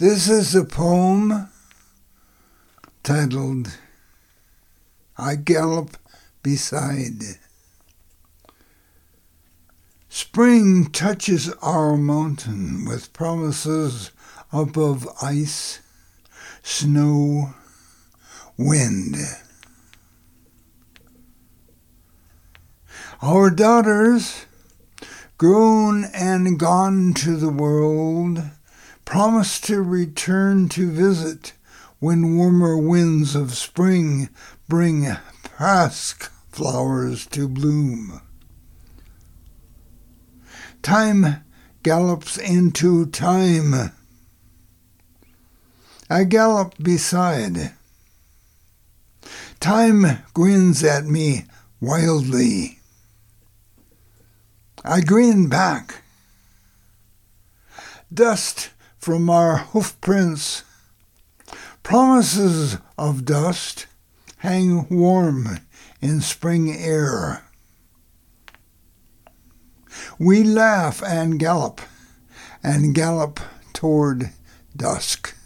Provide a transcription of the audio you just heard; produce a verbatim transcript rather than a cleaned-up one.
This is a poem titled I Gallop Beside. Spring touches our mountain with promises above ice, snow, wind. Our daughters, grown and gone to the world, promise to return to visit when warmer winds of spring bring pasque flowers to bloom. Time gallops into time. I gallop beside. Time grins at me wildly. I grin back. Dust from our hoofprints, promises of dust, hang warm in spring air. We laugh and gallop, and gallop toward dusk.